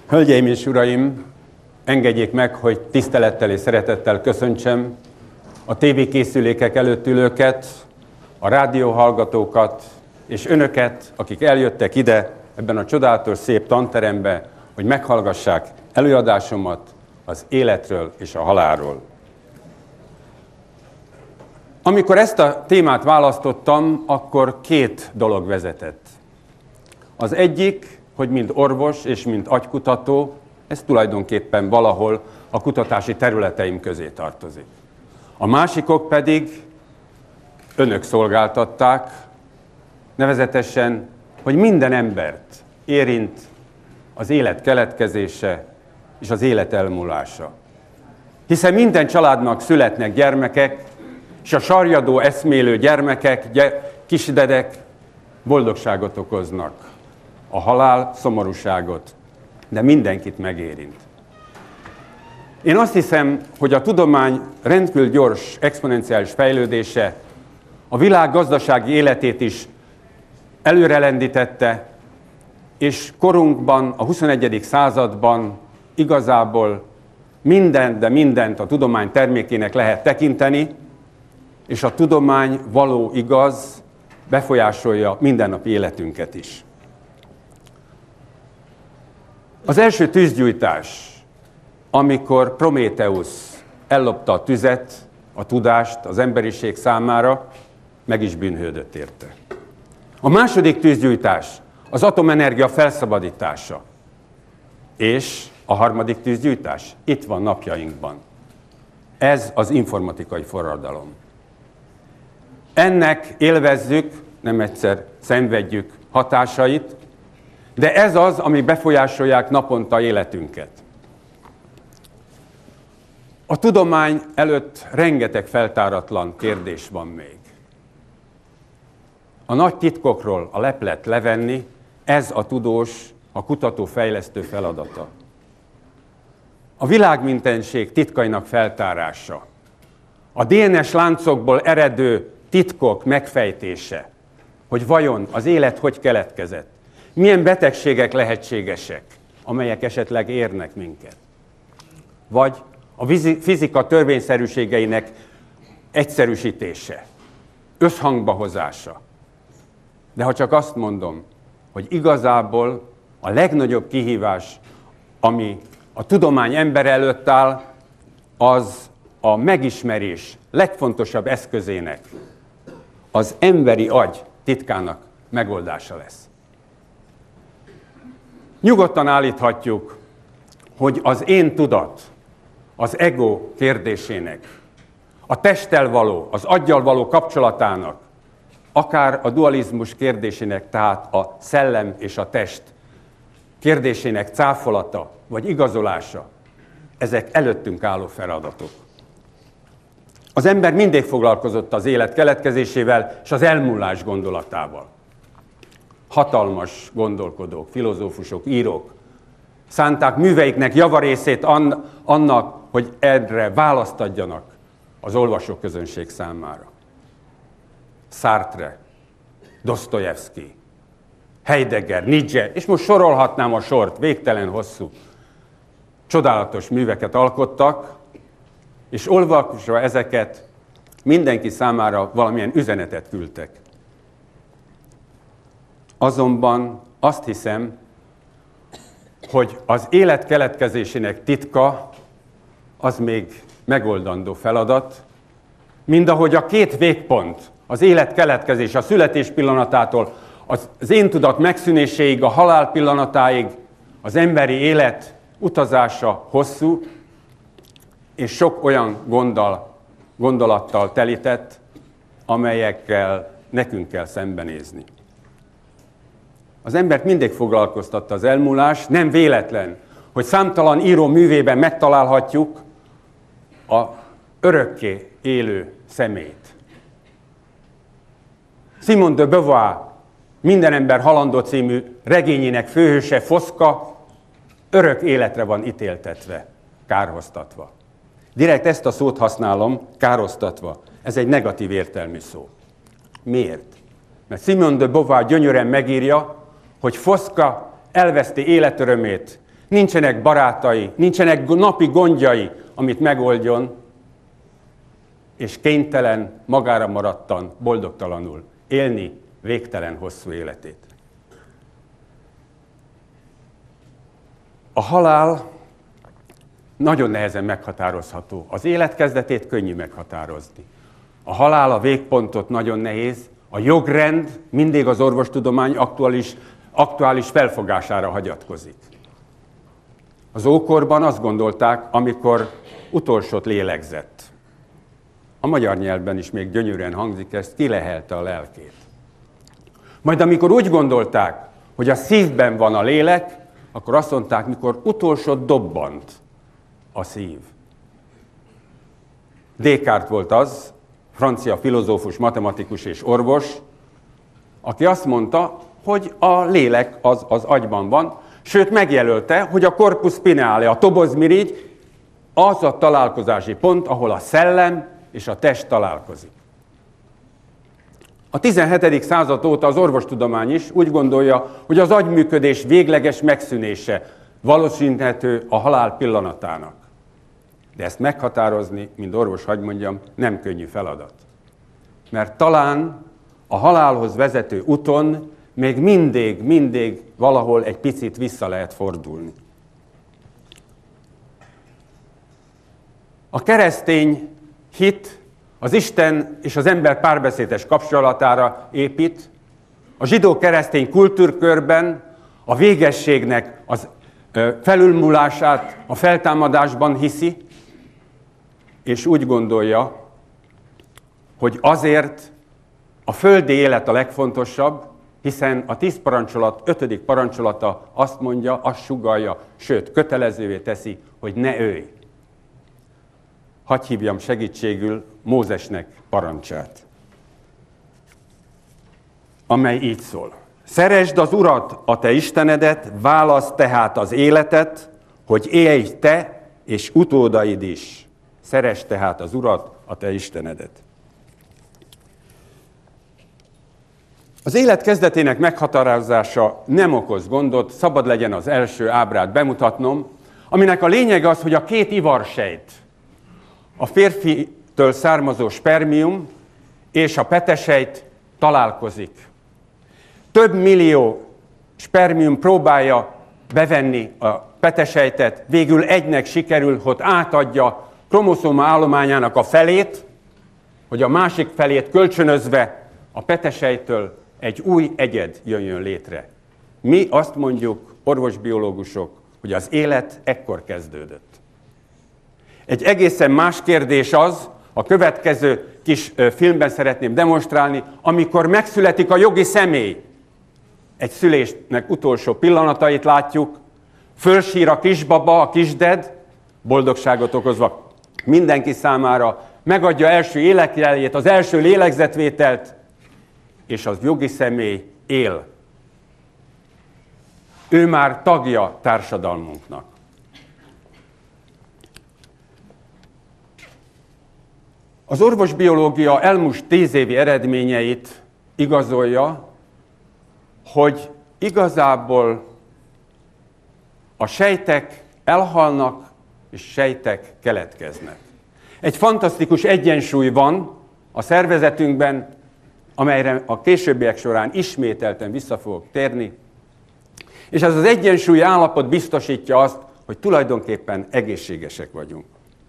Hölgyeim és uraim, engedjék meg, hogy tisztelettel és szeretettel köszöntsem a tévékészülékek előtt ülőket, a rádióhallgatókat és önöket, akik eljöttek ide, ebben a csodálatos szép tanterembe, hogy meghallgassák előadásomat az életről és a halálról. Amikor ezt a témát választottam, akkor két dolog vezetett. Az egyik, hogy mind orvos és mind agykutató, ez tulajdonképpen valahol a kutatási területeim közé tartozik. A másikok pedig önök szolgáltatták, nevezetesen, hogy minden embert érint az élet keletkezése és az élet elmúlása. Hiszen minden családnak születnek gyermekek, és a sarjadó eszmélő gyermekek, kisdedek boldogságot okoznak. A halál szomorúságot, de mindenkit megérint. Én azt hiszem, hogy a tudomány rendkívül gyors, exponenciális fejlődése a világ gazdasági életét is előrelendítette, és korunkban, a 21. században igazából mindent, de mindent a tudomány termékének lehet tekinteni, és a tudomány való igaz befolyásolja mindennapi életünket is. Az első tűzgyújtás, amikor Prométheusz ellopta a tüzet, a tudást az emberiség számára, meg is bűnhődött érte. A második tűzgyújtás az atomenergia felszabadítása. És a harmadik tűzgyújtás itt van napjainkban. Ez az informatikai forradalom. Ennek élvezzük, nem egyszer szenvedjük hatásait, de ez az, ami befolyásolják naponta életünket. A tudomány előtt rengeteg feltáratlan kérdés van még. A nagy titkokról a leplet levenni, ez a tudós, a kutató-fejlesztő feladata. A világmintenség titkainak feltárása, a DNS láncokból eredő titkok megfejtése, hogy vajon az élet hogy keletkezett, milyen betegségek lehetségesek, amelyek esetleg érnek minket. Vagy a fizika törvényszerűségeinek egyszerűsítése, összhangba hozása. De ha csak azt mondom, hogy igazából a legnagyobb kihívás, ami a tudomány ember előtt áll, az a megismerés legfontosabb eszközének, az emberi agy titkának megoldása lesz. Nyugodtan állíthatjuk, hogy az én tudat, az ego kérdésének, a testtel való, az aggyal való kapcsolatának, akár a dualizmus kérdésének, tehát a szellem és a test kérdésének cáfolata vagy igazolása, ezek előttünk álló feladatok. Az ember mindig foglalkozott az élet keletkezésével és az elmúlás gondolatával. Hatalmas gondolkodók, filozófusok, írók szánták műveiknek javarészét annak, hogy erre választ adjanak az olvasóközönség számára. Sartre, Dostoyevsky, Heidegger, Nietzsche, és most sorolhatnám a sort, végtelen hosszú, csodálatos műveket alkottak, és olvasva ezeket mindenki számára valamilyen üzenetet küldtek. Azonban azt hiszem, hogy az élet keletkezésének titka az még megoldandó feladat, mind ahogy a két végpont, az élet keletkezés, a születés pillanatától, az én tudat megszűnéséig, a halál pillanatáig az emberi élet utazása hosszú, és sok olyan gondolattal telített, amelyekkel nekünk kell szembenézni. Az embert mindig foglalkoztatta az elmúlás, nem véletlen, hogy számtalan író művében megtalálhatjuk a örökké élő személyt. Simone de Beauvoir, Minden ember halandó című regényének főhőse, Foszka, örök életre van ítéltetve, kárhoztatva. Direkt ezt a szót használom, kárhoztatva. Ez egy negatív értelmű szó. Miért? Mert Simone de Beauvoir gyönyörűen megírja, hogy Foszka elveszti életörömét, nincsenek barátai, nincsenek napi gondjai, amit megoldjon, és kénytelen, magára maradtan, boldogtalanul élni végtelen hosszú életét. A halál nagyon nehezen meghatározható. Az élet kezdetét könnyű meghatározni. A halál, a végpontot nagyon nehéz. A jogrend mindig az orvostudomány aktuális felfogására hagyatkozik. Az ókorban azt gondolták, amikor utolsót lélegzett. A magyar nyelvben is még gyönyörűen hangzik, ezt kilehelte a lelkét. Majd amikor úgy gondolták, hogy a szívben van a lélek, akkor azt mondták, mikor utolsót dobbant a szív. Descartes volt az, francia filozófus, matematikus és orvos, aki azt mondta, hogy a lélek az agyban van, sőt megjelölte, hogy a corpus spineale, a tobozmirigy az a találkozási pont, ahol a szellem és a test találkozik. A 17. század óta az orvostudomány is úgy gondolja, hogy az agyműködés végleges megszűnése valószínűsíthető a halál pillanatának. De ezt meghatározni, mint orvos, hadd mondjam, nem könnyű feladat. Mert talán a halálhoz vezető úton még mindig valahol egy picit vissza lehet fordulni. A keresztény hit az Isten és az ember párbeszédes kapcsolatára épít. A zsidó-keresztény kultúrkörben a végességnek az felülmúlását a feltámadásban hiszi, és úgy gondolja, hogy azért a földi élet a legfontosabb, hiszen a 10 parancsolat 5. parancsolata azt mondja, azt sugallja, sőt, kötelezővé teszi, hogy ne ölj. Hadd hívjam segítségül Mózesnek parancsát, amely így szól. Szeresd az Urat, a te Istenedet, válaszd tehát az életet, hogy élj te és utódaid is. Szeresd tehát az Urat, a te Istenedet. Az élet kezdetének meghatározása nem okoz gondot, szabad legyen az első ábrát bemutatnom, aminek a lényege az, hogy a két ivarsejt, a férfitől származó spermium és a petesejt találkozik. Több millió spermium próbálja bevenni a petesejtet, végül egynek sikerül, hogy átadja kromoszóma állományának a felét, hogy a másik felét kölcsönözve a petesejtől egy új egyed jöjjön létre. Mi azt mondjuk, orvosbiológusok, hogy az élet ekkor kezdődött. Egy egészen más kérdés az, a következő kis filmben szeretném demonstrálni, amikor megszületik a jogi személy. Egy szülésnek utolsó pillanatait látjuk, fölsír a kisbaba, a kisded, boldogságot okozva mindenki számára, megadja első életjeljét, az első lélegzetvételt, és az jogi személy él. Ő már tagja társadalmunknak. Az orvosbiológia elmúlt 10 évi eredményeit igazolja, hogy igazából a sejtek elhalnak, és sejtek keletkeznek. Egy fantasztikus egyensúly van a szervezetünkben, amelyre a későbbiek során ismételten vissza fogok térni, és ez az egyensúlyi állapot biztosítja azt, hogy tulajdonképpen egészségesek vagyunk.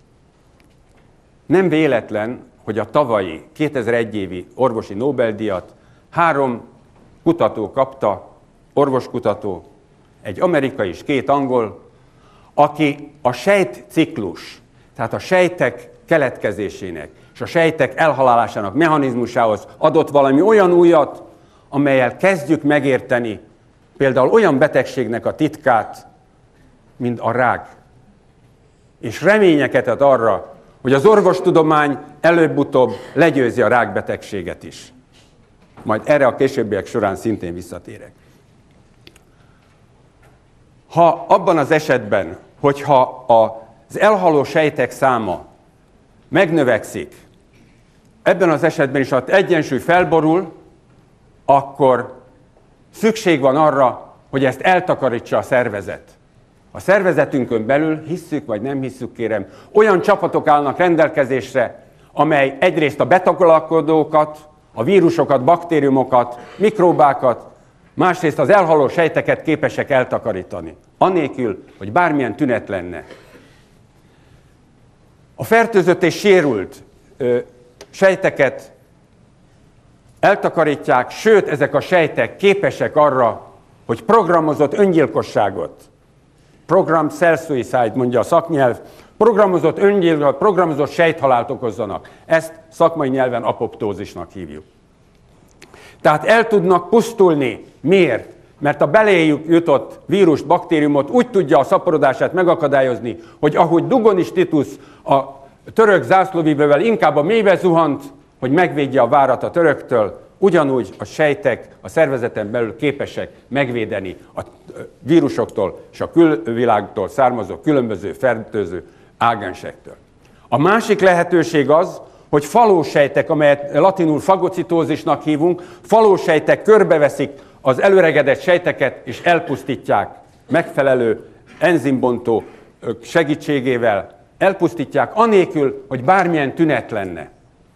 Nem véletlen, hogy a tavalyi 2001 évi orvosi Nobel-díjat 3 kutató kapta, orvoskutató, egy amerikai és 2 angol, aki a sejtciklus, tehát a sejtek keletkezésének és a sejtek elhalálásának mechanizmusához adott valami olyan újat, amellyel kezdjük megérteni például olyan betegségnek a titkát, mint a rák. És reményeket ad arra, hogy az orvostudomány előbb-utóbb legyőzi a rákbetegséget is. Majd erre a későbbiek során szintén visszatérek. Ha abban az esetben, hogyha az elhaló sejtek száma megnövekszik, ebben az esetben is az egyensúly felborul, akkor szükség van arra, hogy ezt eltakarítsa a szervezet. A szervezetünkön belül, hisszük vagy nem hisszük, kérem, olyan csapatok állnak rendelkezésre, amely egyrészt a betagolkodókat, a vírusokat, baktériumokat, mikróbákat, másrészt az elhaló sejteket képesek eltakarítani, anélkül, hogy bármilyen tünet lenne. A fertőzött és sérült sejteket eltakarítják, sőt, ezek a sejtek képesek arra, hogy programozott öngyilkosságot, program cell suicide, mondja a szaknyelv, programozott öngyilkosságot, programozott sejthalált okozzanak. Ezt szakmai nyelven apoptózisnak hívjuk. Tehát el tudnak pusztulni. Miért? Mert a beléjük jutott vírust, baktériumot úgy tudja a szaporodását megakadályozni, hogy ahogy Dugonis Titus a török zászlóvivővel inkább a mélybe zuhant, hogy megvédje a várat a töröktől, ugyanúgy a sejtek a szervezeten belül képesek megvédeni a vírusoktól és a külvilágtól származó különböző fertőző ágensektől. A másik lehetőség az, hogy falósejtek, amelyet latinul fagocitózisnak hívunk, falósejtek körbeveszik az előregedett sejteket és elpusztítják megfelelő enzimbontó segítségével, elpusztítják anélkül, hogy bármilyen tünet lenne.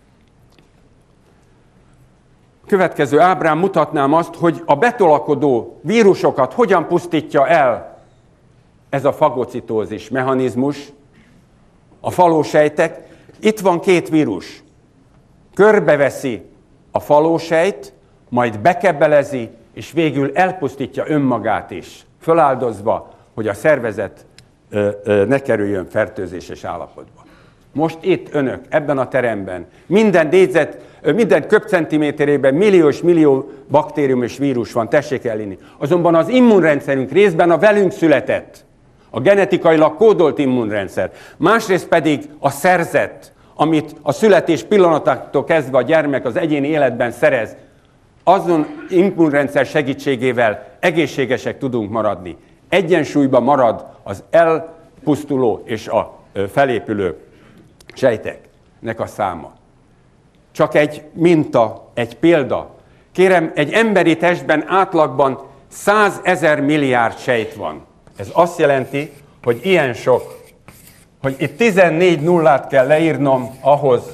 Következő ábrán mutatnám azt, hogy a betolakodó vírusokat hogyan pusztítja el ez a fagocitózis mechanizmus, a falósejtek. Itt van két vírus. Körbeveszi a falósejt, majd bekebelezi, és végül elpusztítja önmagát is, föláldozva, hogy a szervezet ne kerüljön fertőzéses állapotba. Most itt önök, ebben a teremben, minden köbcentiméterében millió baktérium és vírus van, tessék elinni. Azonban az immunrendszerünk részben a velünk született, a genetikailag kódolt immunrendszer, másrészt pedig a szerzett, amit a születés pillanatától kezdve a gyermek az egyéni életben szerez, azon immunrendszer segítségével egészségesek tudunk maradni. Egyensúlyban marad az elpusztuló és a felépülő sejteknek a száma. Csak egy minta, egy példa. Kérem, egy emberi testben átlagban 100 000 milliárd sejt van. Ez azt jelenti, hogy ilyen sok, hogy itt 14 nullát kell leírnom ahhoz,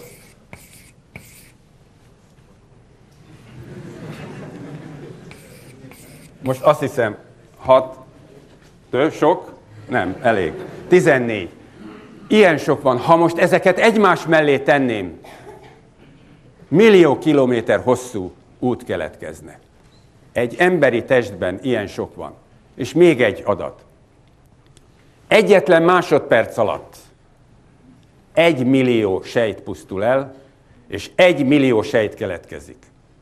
most azt hiszem 6, sok? Nem, elég. 14. Ilyen sok van. Ha most ezeket egymás mellé tenném, millió kilométer hosszú út keletkezne. Egy emberi testben ilyen sok van. És még egy adat. Egyetlen másodperc alatt 1 millió sejt pusztul el, és 1 millió sejt keletkezik.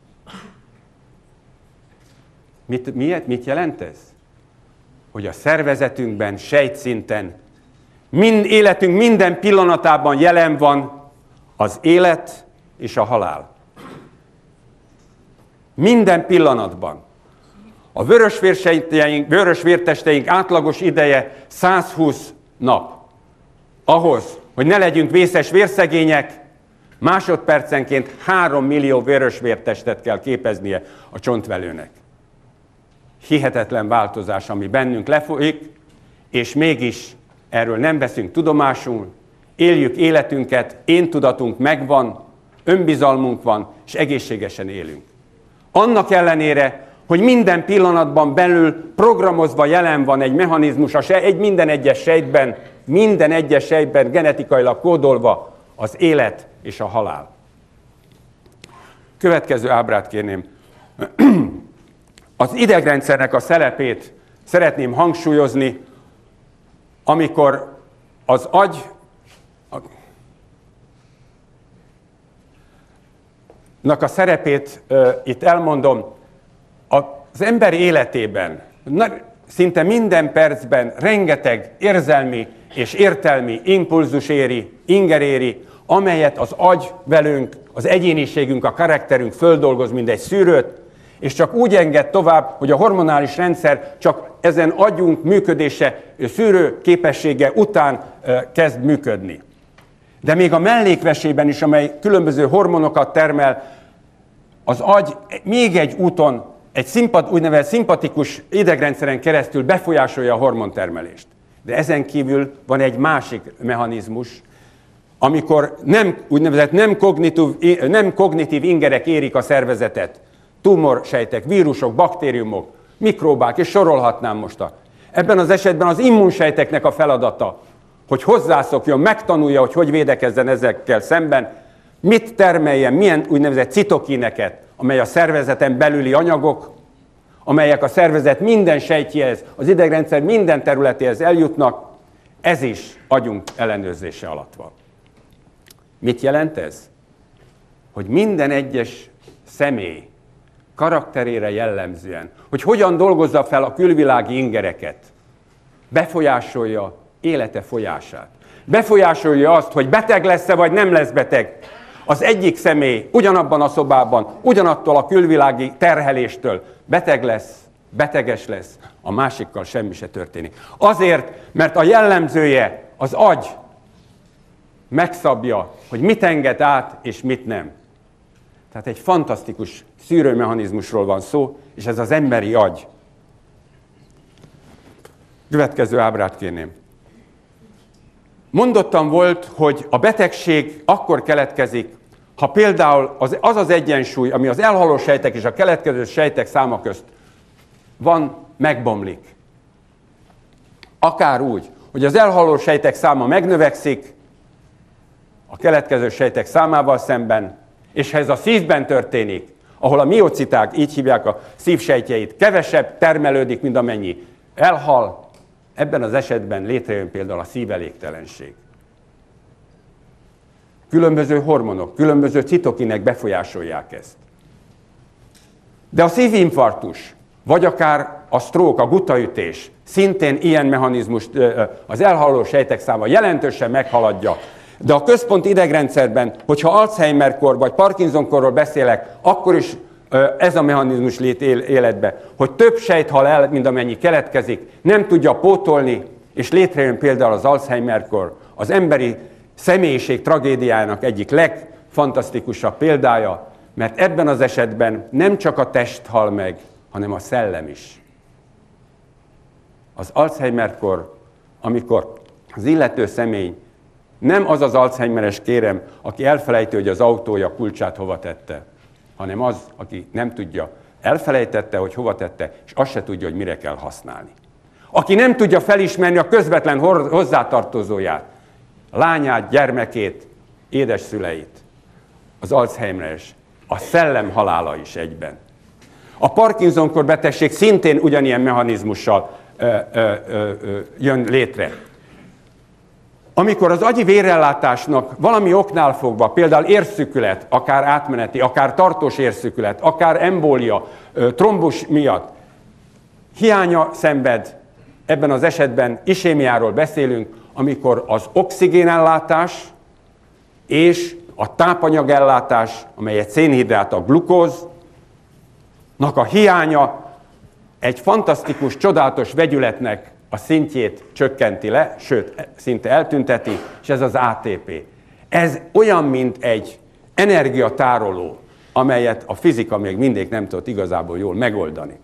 Mit jelent ez? Hogy a szervezetünkben, sejtszinten, életünk minden pillanatában jelen van az élet és a halál. Minden pillanatban. A vörösvértesteink átlagos ideje 120 nap. Ahhoz, hogy ne legyünk vészes vérszegények, másodpercenként 3 millió vörösvértestet kell képeznie a csontvelőnek. Hihetetlen változás, ami bennünk lefolyik, és mégis erről nem veszünk tudomásul, éljük életünket, éntudatunk megvan, önbizalmunk van, és egészségesen élünk. Annak ellenére, hogy minden pillanatban belül programozva jelen van egy mechanizmus, minden egyes sejtben genetikailag kódolva az élet és a halál. Következő ábrát kérném. Az idegrendszernek a szerepét szeretném hangsúlyozni, amikor az agynak a szerepét itt elmondom, az ember életében szinte minden percben rengeteg érzelmi és értelmi impulzus inger éri, amelyet az agy velünk, az egyéniségünk, a karakterünk földolgoz, mint egy szűrőt, és csak úgy enged tovább, hogy a hormonális rendszer csak ezen agyunk működése, szűrő képessége után kezd működni. De még a mellékvesében is, amely különböző hormonokat termel, az agy még egy úton, egy úgynevezett szimpatikus idegrendszeren keresztül befolyásolja a hormontermelést. De ezen kívül van egy másik mechanizmus, amikor úgynevezett nem kognitív ingerek érik a szervezetet. Tumorsejtek, vírusok, baktériumok, mikróbák, és sorolhatnám most. Ebben az esetben az immunsejteknek a feladata, hogy hozzászokjon, megtanulja, hogy védekezzen ezekkel szemben, mit termeljen, milyen úgynevezett citokineket, amely a szervezeten belüli anyagok, amelyek a szervezet minden sejtjéhez, az idegrendszer minden területéhez eljutnak, ez is agyunk ellenőrzése alatt van. Mit jelent ez? Hogy minden egyes személy karakterére jellemzően, hogy hogyan dolgozza fel a külvilági ingereket, befolyásolja élete folyását. Befolyásolja azt, hogy beteg lesz-e, vagy nem lesz beteg. Az egyik személy ugyanabban a szobában, ugyanattól a külvilági terheléstől beteg lesz, beteges lesz, a másikkal semmi se történik. Azért, mert a jellemzője, az agy megszabja, hogy mit enged át, és mit nem. Tehát egy fantasztikus szűrőmechanizmusról van szó, és ez az emberi agy. Következő ábrát kérném. Mondottam volt, hogy a betegség akkor keletkezik, ha például az egyensúly, ami az elhaló sejtek és a keletkező sejtek száma közt van, megbomlik. Akár úgy, hogy az elhaló sejtek száma megnövekszik a keletkező sejtek számával szemben, és ha ez a szívben történik, ahol a miociták, így hívják a szívsejtjeit, kevesebb termelődik, mint amennyi elhal, ebben az esetben létrejön például a szívelégtelenség. Különböző hormonok, különböző citokinek befolyásolják ezt. De a szívinfarktus, vagy akár a stroke, a gutaütés, szintén ilyen mechanizmust az elhaló sejtek száma jelentősen meghaladja. De a központi idegrendszerben, hogyha Alzheimer-kor vagy Parkinson-korról beszélek, akkor is ez a mechanizmus lép életbe, hogy több sejt hal el, mint amennyi keletkezik, nem tudja pótolni, és létrejön például az Alzheimer-kor, az emberi személyiség tragédiájának egyik legfantasztikusabb példája, mert ebben az esetben nem csak a test hal meg, hanem a szellem is. Az Alzheimer-kor, amikor az illető személy nem az az Alzheimeres, kérem, aki elfelejti, hogy az autója kulcsát hova tette, hanem az, aki nem tudja, elfelejtette, hogy hova tette, és azt se tudja, hogy mire kell használni. Aki nem tudja felismerni a közvetlen hozzátartozóját, lányát, gyermekét, édesszüleit, az Alzheimeres, a szellem halála is egyben. A Parkinson-kor betegség szintén ugyanilyen mechanizmussal jön létre. Amikor az agyi vérellátásnak valami oknál fogva, például érszükület, akár átmeneti, akár tartós érszükület, akár embólia, trombus miatt hiánya szenved, ebben az esetben isémiáról beszélünk, amikor az oxigénellátás és a tápanyagellátás, amely egy szénhidrát, a glukóznak a hiánya egy fantasztikus, csodálatos vegyületnek a szintjét csökkenti le, sőt, szinte eltünteti, és ez az ATP. Ez olyan, mint egy energiatároló, amelyet a fizika még mindig nem tudott igazából jól megoldani.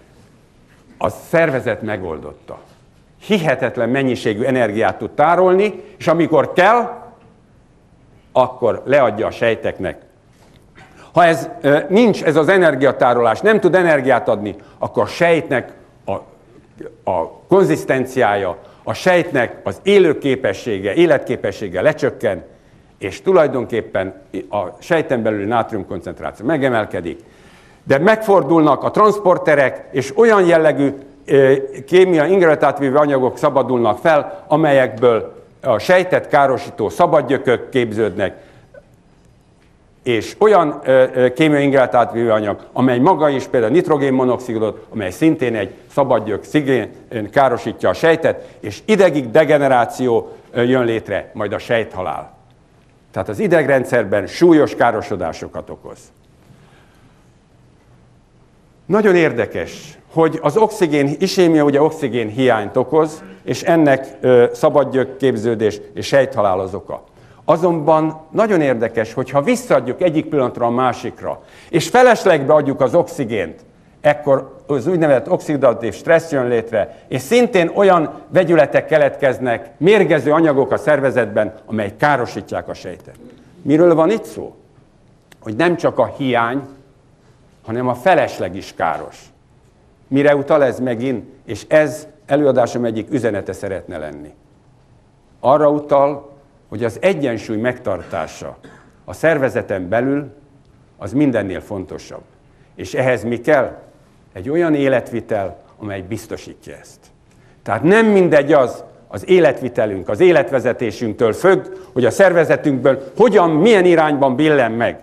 A szervezet megoldotta. Hihetetlen mennyiségű energiát tud tárolni, és amikor kell, akkor leadja a sejteknek. Ha ez nincs, ez az energiatárolás, nem tud energiát adni, akkor a sejtnek a konzisztenciája, a sejtnek az élőképessége, életképessége lecsökken, és tulajdonképpen a sejten belüli nátriumkoncentráció megemelkedik. De megfordulnak a transzporterek, és olyan jellegű kémiai ingertátvívő anyagok szabadulnak fel, amelyekből a sejtet károsító szabadgyökök képződnek, és olyan kémiai ingertátvívő anyag, amely maga is például nitrogénmonoxidot, amely szintén egy szabadgyök szigén károsítja a sejtet, és idegig degeneráció jön létre, majd a sejthalál. Tehát az idegrendszerben súlyos károsodásokat okoz. Nagyon érdekes, hogy az isémia ugye oxigén hiányt okoz, és ennek szabadgyök képződés és sejthalál az oka. Azonban nagyon érdekes, hogy ha visszaadjuk egyik pillanatra a másikra, és feleslegbe adjuk az oxigént, ekkor az úgynevezett oxidatív stressz jön létre, és szintén olyan vegyületek keletkeznek, mérgező anyagok a szervezetben, amelyek károsítják a sejtet. Miről van itt szó? Hogy nem csak a hiány, hanem a felesleg is káros. Mire utal ez megint? És ez előadásom egyik üzenete szeretne lenni. Arra utal, hogy az egyensúly megtartása a szervezeten belül az mindennél fontosabb. És ehhez mi kell? Egy olyan életvitel, amely biztosítja ezt. Tehát nem mindegy az életvitelünk, az életvezetésünktől függ, hogy a szervezetünkből hogyan, milyen irányban billen meg.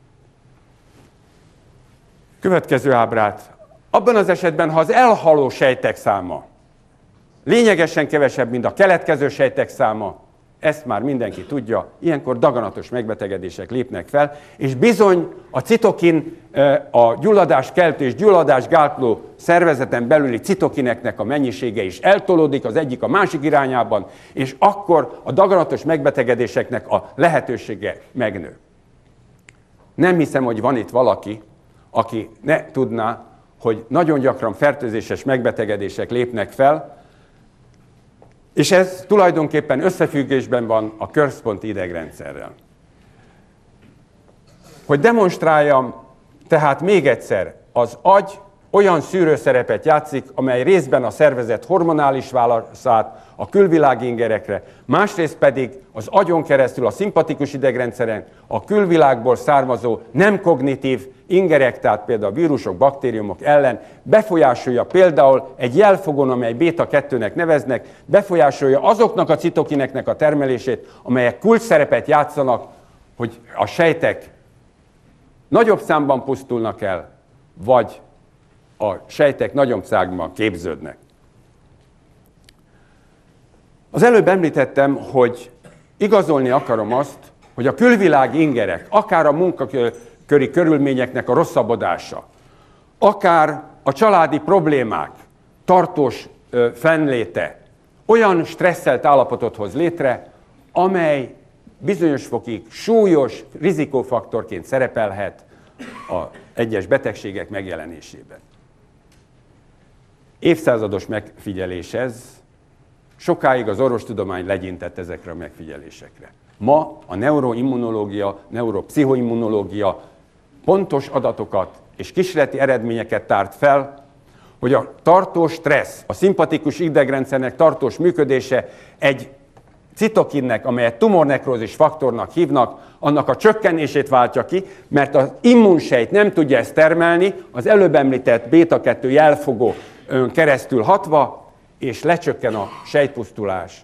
Következő ábrát. Abban az esetben, ha az elhaló sejtek száma lényegesen kevesebb, mint a keletkező sejtek száma, ezt már mindenki tudja, ilyenkor daganatos megbetegedések lépnek fel, és bizony a citokin, a gyulladáskeltő és gyulladásgátló szervezeten belüli citokineknek a mennyisége is eltolódik az egyik a másik irányában, és akkor a daganatos megbetegedéseknek a lehetősége megnő. Nem hiszem, hogy van itt valaki, aki ne tudná, hogy nagyon gyakran fertőzéses megbetegedések lépnek fel, és ez tulajdonképpen összefüggésben van a központi idegrendszerrel. Hogy demonstráljam, tehát még egyszer, az agy olyan szűrőszerepet játszik, amely részben a szervezet hormonális válaszát a külvilági ingerekre, másrészt pedig az agyon keresztül a szimpatikus idegrendszeren a külvilágból származó nem kognitív ingerek, tehát például a vírusok, baktériumok ellen befolyásolja például egy jelfogon, amely beta-2-nek neveznek, befolyásolja azoknak a citokineknek a termelését, amelyek kulcsszerepet játszanak, hogy a sejtek nagyobb számban pusztulnak el, vagy a sejtek nagyobb számban képződnek. Az előbb említettem, hogy igazolni akarom azt, hogy a külvilági ingerek, akár a munkaköri körülményeknek a rosszabbodása, akár a családi problémák tartós fennléte olyan stresszelt állapotot hoz létre, amely bizonyos fokig súlyos rizikófaktorként szerepelhet az egyes betegségek megjelenésében. Évszázados megfigyelés ez, sokáig az orvostudomány legyintett ezekre a megfigyelésekre. Ma a neuroimmunológia, neuropszichoimmunológia pontos adatokat és kísérleti eredményeket tárt fel, hogy a tartós stressz, a szimpatikus idegrendszernek tartós működése egy citokinnek, amelyet tumornekrózis faktornak hívnak, annak a csökkenését váltja ki, mert az immunsejt nem tudja ezt termelni, az előbb említett beta-2 jelfogó keresztül hatva, és lecsökken a sejtpusztulás.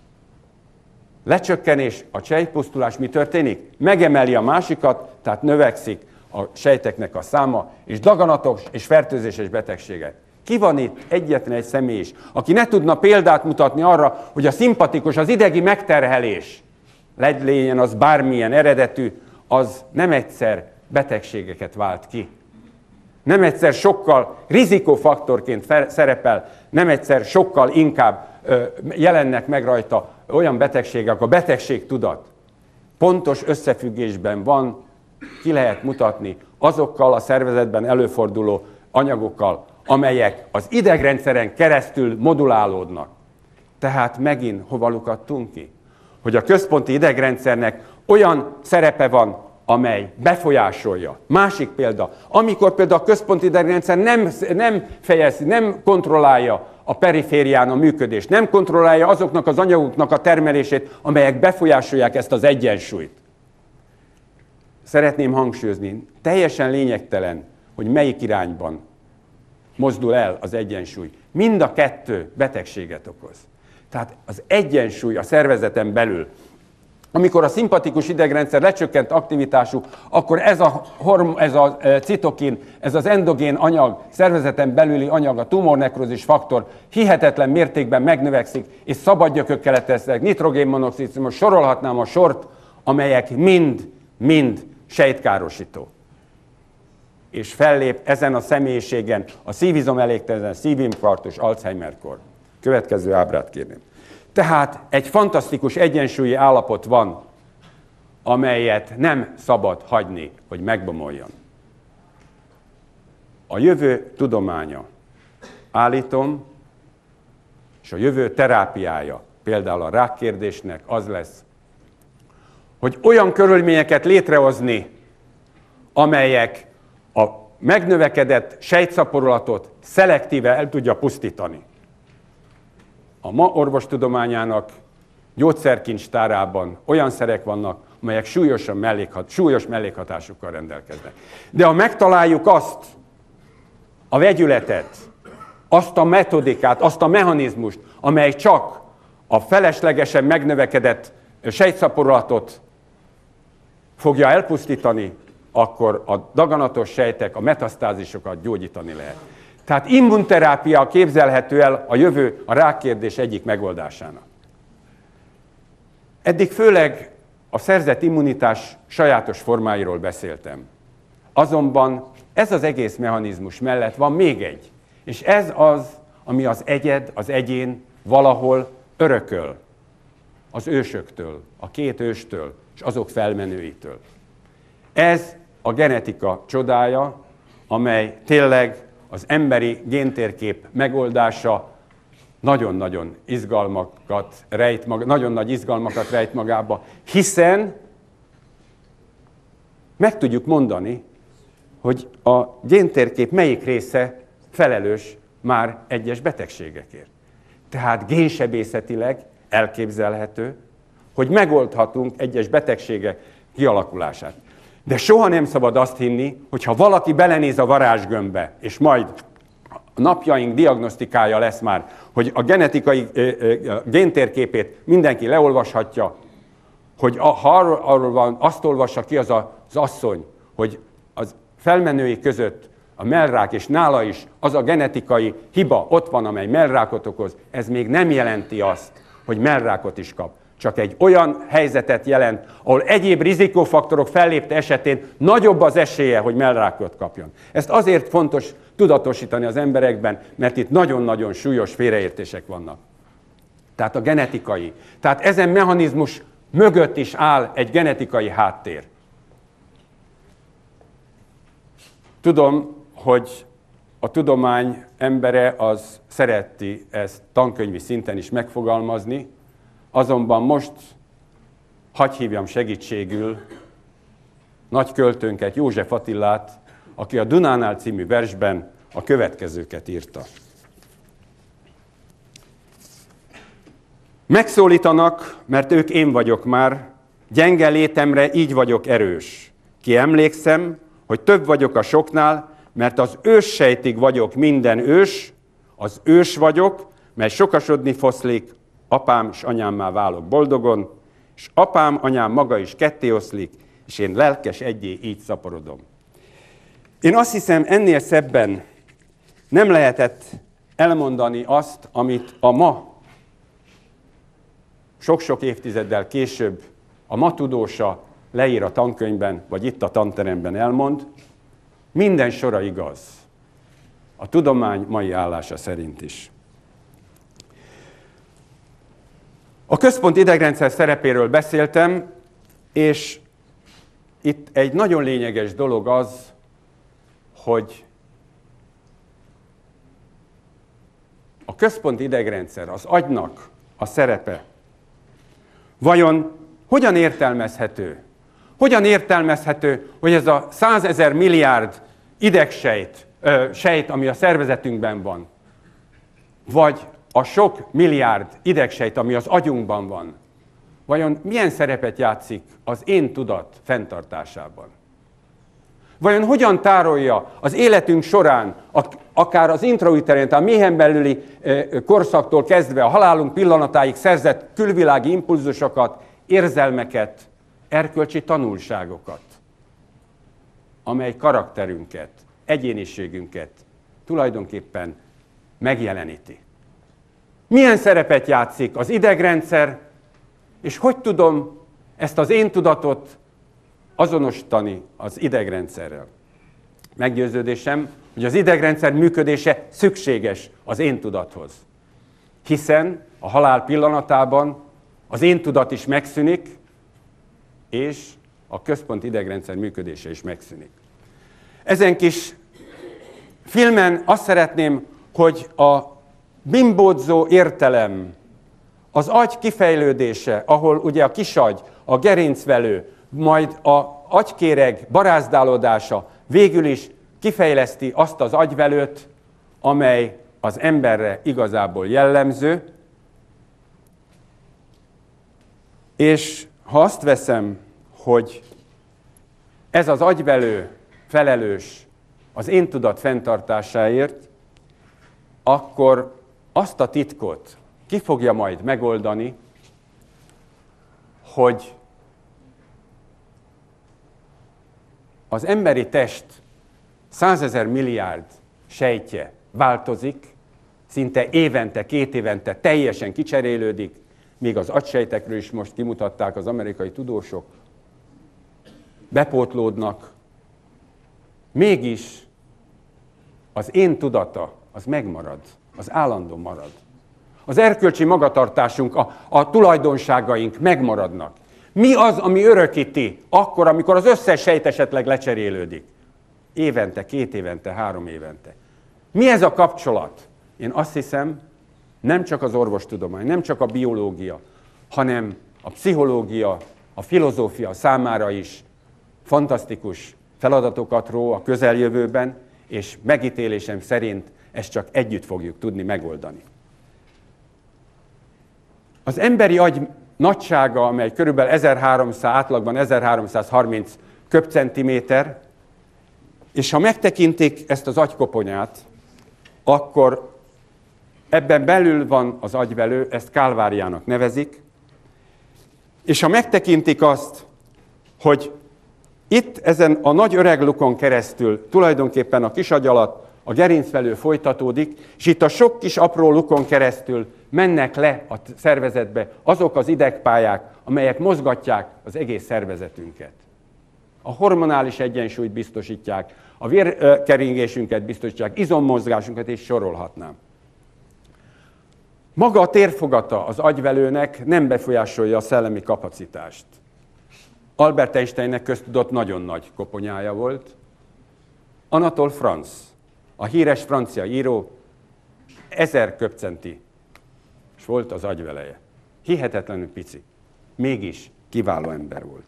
Lecsökkenés, a sejtpusztulás mi történik? Megemeli a másikat, tehát növekszik a sejteknek a száma, és daganatos és fertőzéses betegségek. Ki van itt egyetlen egy személy is, aki ne tudna példát mutatni arra, hogy a szimpatikus, az idegi megterhelés, legyen az bármilyen eredetű, az nem egyszer betegségeket vált ki. Nem egyszer sokkal rizikófaktorként szerepel, nem egyszer sokkal inkább jelennek meg rajta olyan betegségek, a betegségtudat pontos összefüggésben van, ki lehet mutatni azokkal a szervezetben előforduló anyagokkal, amelyek az idegrendszeren keresztül modulálódnak. Tehát megint hova lukadtunk ki? Hogy a központi idegrendszernek olyan szerepe van, amely befolyásolja. Másik példa, amikor például a központi idegrendszer nem kontrollálja a periférián a működést, nem kontrollálja azoknak az anyagoknak a termelését, amelyek befolyásolják ezt az egyensúlyt. Szeretném hangsúlyozni, teljesen lényegtelen, hogy melyik irányban mozdul el az egyensúly. Mind a kettő betegséget okoz. Tehát az egyensúly a szervezeten belül, amikor a szimpatikus idegrendszer lecsökkent aktivitású, akkor ez a citokin, ez az endogén anyag, szervezeten belüli anyag, a tumornekrózis faktor hihetetlen mértékben megnövekszik, és szabad gyökök keletkeznek, nitrogénmonoxid, most sorolhatnám a sort, amelyek mind sejtkárosító. És fellép ezen a személyiségen a szívizomelégtelen, szívinfarktus, Alzheimer-kor. Következő ábrát kérném. Tehát egy fantasztikus egyensúlyi állapot van, amelyet nem szabad hagyni, hogy megbomoljon. a jövő tudománya, állítom, és a jövő terápiája, például a rákkérdésnek az lesz, hogy olyan körülményeket létrehozni, amelyek a megnövekedett sejtszaporulatot szelektíve el tudja pusztítani. A ma orvostudományának gyógyszerkincstárában olyan szerek vannak, amelyek súlyos mellékhatásokkal rendelkeznek. De ha megtaláljuk azt a vegyületet, azt a metodikát, azt a mechanizmust, amely csak a feleslegesen megnövekedett sejtszaporulatot fogja elpusztítani, akkor a daganatos sejtek, a metasztázisokat gyógyítani lehet. Tehát immunterápia képzelhető el a jövő a rákkérdés egyik megoldásának. Eddig főleg a szerzett immunitás sajátos formáiról beszéltem. Azonban ez az egész mechanizmus mellett van még egy, és ez az, ami az egyed, az egyén valahol örököl. Az ősöktől, a két őstől, és azok felmenőitől. Ez a genetika csodája, amely tényleg az emberi géntérkép megoldása nagyon-nagyon nagyon nagy izgalmakat rejt magába, hiszen meg tudjuk mondani, hogy a géntérkép melyik része felelős már egyes betegségekért. Tehát génsebészetileg elképzelhető, hogy megoldhatunk egyes betegségek kialakulását. De soha nem szabad azt hinni, hogy ha valaki belenéz a varázsgömbbe, és majd a napjaink diagnosztikája lesz már, hogy a genetikai géntérképét mindenki leolvashatja, hogy ha arról van, azt olvassa ki az asszony, hogy az felmenői között a mellrák és nála is az a genetikai hiba ott van, amely mellrákot okoz, ez még nem jelenti azt, hogy mellrákot is kap. Csak egy olyan helyzetet jelent, ahol egyéb rizikófaktorok fellépte esetén nagyobb az esélye, hogy mellrákot kapjon. Ezt azért fontos tudatosítani az emberekben, mert itt nagyon-nagyon súlyos félreértések vannak. Tehát a genetikai. Tehát ezen mechanizmus mögött is áll egy genetikai háttér. Tudom, hogy a tudomány embere az szereti ezt tankönyvi szinten is megfogalmazni, azonban most hadd hívjam segítségül nagy költőnket, József Attilát, aki a Dunánál című versben a következőket írta. Megszólítanak, mert ők én vagyok már, gyenge létemre így vagyok erős. Ki emlékszem, hogy több vagyok a soknál, mert az őssejtig vagyok minden ős, az ős vagyok, mely sokasodni foszlik, apám és anyámmá válok boldogon, és apám, anyám maga is ketté oszlik, és én lelkes egyé így szaporodom. Én azt hiszem, ennél szebben nem lehetett elmondani azt, amit a ma, sok-sok évtizeddel később a ma tudósa leír a tankönyvben, vagy itt a tanteremben elmond, minden sora igaz. A tudomány mai állása szerint is. A központi idegrendszer szerepéről beszéltem, és itt egy nagyon lényeges dolog az, hogy a központi idegrendszer, az agynak a szerepe vajon hogyan értelmezhető? Hogyan értelmezhető, hogy ez a 100 000 milliárd idegsejt, ami a szervezetünkben van, vagy a sok milliárd idegsejt, ami az agyunkban van, vajon milyen szerepet játszik az én tudat fenntartásában? Vajon hogyan tárolja az életünk során, akár az intrauterine, a méhen belüli korszaktól kezdve a halálunk pillanatáig szerzett külvilági impulzusokat, érzelmeket, erkölcsi tanulságokat, amely karakterünket, egyéniségünket tulajdonképpen megjeleníti. Milyen szerepet játszik az idegrendszer, és hogy tudom ezt az én tudatot azonosítani az idegrendszerrel? Meggyőződésem, hogy az idegrendszer működése szükséges az én tudathoz. Hiszen a halál pillanatában az én tudat is megszűnik, és a központi idegrendszer működése is megszűnik. Ezen kis filmen azt szeretném, hogy a bimbódzó értelem, az agy kifejlődése, ahol ugye a kisagy, a gerincvelő, majd az agykéreg barázdálódása végül is kifejleszti azt az agyvelőt, amely az emberre igazából jellemző. És ha azt veszem, hogy ez az agyvelő felelős az én tudat fenntartásáért, akkor azt a titkot ki fogja majd megoldani, hogy az emberi test 100 000 milliárd sejtje változik, szinte évente, 2 évente teljesen kicserélődik, még az agysejtekről is most kimutatták az amerikai tudósok, bepótlódnak. Mégis az én tudata, az megmarad, az állandó marad. Az erkölcsi magatartásunk, a tulajdonságaink megmaradnak. Mi az, ami örökíti akkor, amikor az összes sejt esetleg lecserélődik? Évente, 2 évente, 3 évente. Mi ez a kapcsolat? Én azt hiszem, nem csak az orvostudomány, nem csak a biológia, hanem a pszichológia, a filozófia számára is fantasztikus feladatokat ró a közeljövőben, és megítélésem szerint ezt csak együtt fogjuk tudni megoldani. Az emberi agy nagysága, amely körülbelül 1300, átlagban 1330 köbcentiméter, és ha megtekintik ezt az agykoponyát, akkor ebben belül van az agyvelő, ezt kálváriának nevezik, és ha megtekintik azt, hogy itt ezen a nagy öreg lukon keresztül tulajdonképpen a kisagy alatt a gerincvelő folytatódik, és itt a sok kis apró lukon keresztül mennek le a szervezetbe azok az idegpályák, amelyek mozgatják az egész szervezetünket. A hormonális egyensúlyt biztosítják, a vérkeringésünket biztosítják, izommozgásunkat is sorolhatnám. Maga a térfogata az agyvelőnek nem befolyásolja a szellemi kapacitást. Albert Einsteinnek köztudott nagyon nagy koponyája volt. Anatole France, a híres francia író, 1000 köbcenti és volt az agyveleje. Hihetetlenül pici. Mégis kiváló ember volt.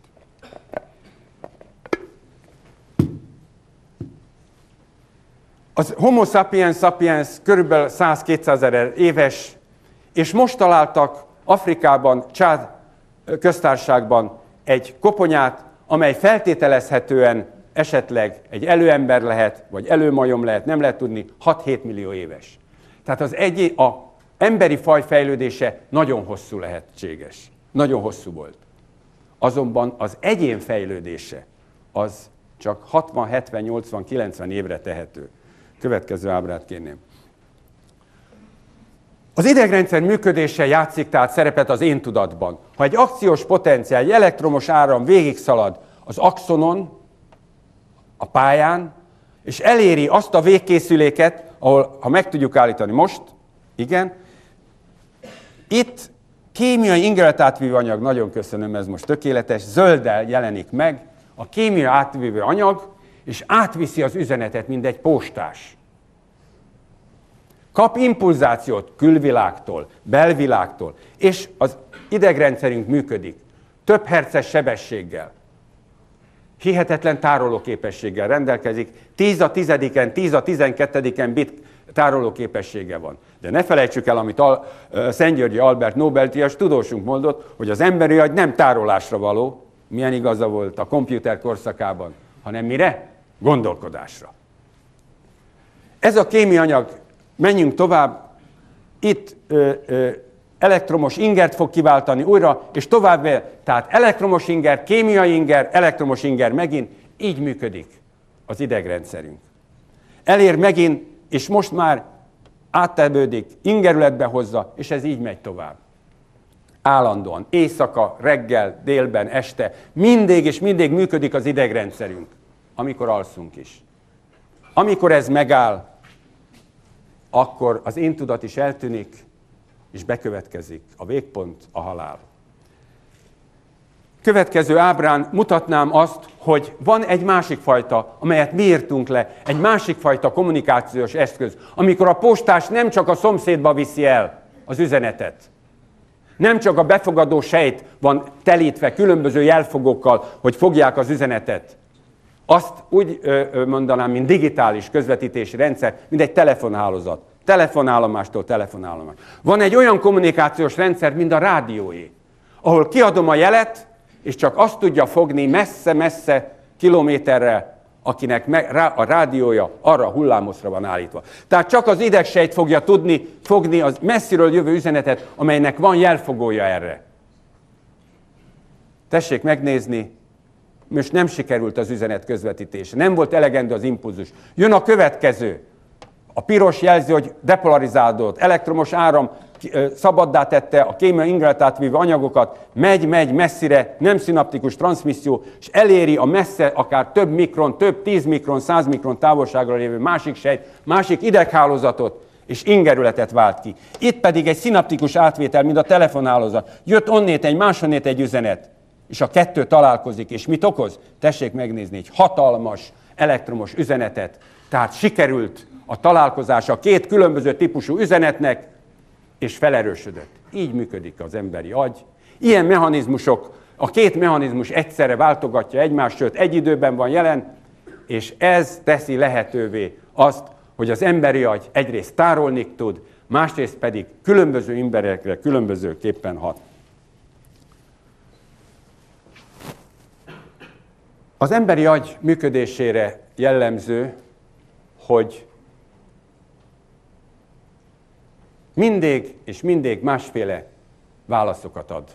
Az Homo sapiens sapiens körülbelül 100-200 éves, és most találtak Afrikában, Csád köztársaságban egy koponyát, amely feltételezhetően esetleg egy előember lehet, vagy előmajom lehet, nem lehet tudni, 6-7 millió éves. Tehát az emberi faj fejlődése nagyon hosszú lehetséges. Nagyon hosszú volt. Azonban az egyén fejlődése az csak 60, 70, 80, 90 évre tehető. Következő ábrát kérném. Az idegrendszer működése játszik tehát szerepet az én tudatban. Ha egy akciós potenciál, egy elektromos áram végigszalad az axonon, a pályán, és eléri azt a végkészüléket, ahol, ha meg tudjuk állítani most, igen, itt kémiai ingereltátvívő anyag, nagyon köszönöm, ez most tökéletes, zölddel jelenik meg, a kémiai átvívő anyag, és átviszi az üzenetet, mint egy postás. Kap impulzációt külvilágtól, belvilágtól, és az idegrendszerünk működik. Több hertzes sebességgel. Hihetetlen tárolóképességgel rendelkezik. 10 a 10-en, 10 a 12-en bit tárolóképessége van. De ne felejtsük el, amit Szent-Györgyi Albert Nobel-díjas tudósunk mondott, hogy az emberi agy nem tárolásra való, milyen igaza volt a komputer korszakában, hanem mire? Gondolkodásra. Ez a kémiai anyag, menjünk tovább, itt elektromos ingert fog kiváltani újra, és tovább, tehát elektromos inger, kémiai inger, elektromos inger megint, így működik az idegrendszerünk. Elér megint, és most már áttevődik, ingerületbe hozza, és ez így megy tovább. Állandóan, éjszaka, reggel, délben, este, mindig és mindig működik az idegrendszerünk, amikor alszunk is. Amikor ez megáll, akkor az én tudat is eltűnik, és bekövetkezik a végpont, a halál. következő ábrán mutatnám azt, hogy van egy másik fajta, amelyet mi írtunk le, egy másik fajta kommunikációs eszköz, amikor a postás nem csak a szomszédba viszi el az üzenetet, nem csak a befogadó sejt van telítve különböző jelfogókkal, hogy fogják az üzenetet. Azt úgy mondanám, mint digitális közvetítési rendszer, mint egy telefonhálózat. Telefonállomástól telefonállomás. Van egy olyan kommunikációs rendszer, mint a rádióé, ahol kiadom a jelet, és csak azt tudja fogni messze-messze kilométerre, akinek a rádiója arra a hullámoszra van állítva. Tehát csak az idegsejt fogja tudni fogni az messziről jövő üzenetet, amelynek van jelfogója erre. Tessék megnézni, most nem sikerült az üzenet közvetítése, nem volt elegendő az impulzus. Jön a következő. A piros jelzi, hogy depolarizálódott, elektromos áram szabaddá tette a kémiai ingyelet vívő anyagokat, megy messzire, nem szinaptikus transzmisszió, és eléri a messze, akár több mikron, több 10 mikron, 100 mikron távolságra lévő másik sejt, másik ideghálózatot, és ingerületet vált ki. Itt pedig egy szinaptikus átvétel, mint a telefonhálózat. Jött onnét egy, máshonnét egy üzenet, és a kettő találkozik, és mit okoz? Tessék megnézni, egy hatalmas elektromos üzenetet. Tehát sikerült a találkozás a két különböző típusú üzenetnek, és felerősödött. Így működik az emberi agy. Ilyen mechanizmusok, a két mechanizmus egyszerre váltogatja egymást, sőt, egy időben van jelen, és ez teszi lehetővé azt, hogy az emberi agy egyrészt tárolni tud, másrészt pedig különböző emberekre különbözőképpen hat. Az emberi agy működésére jellemző, hogy mindig másféle válaszokat ad.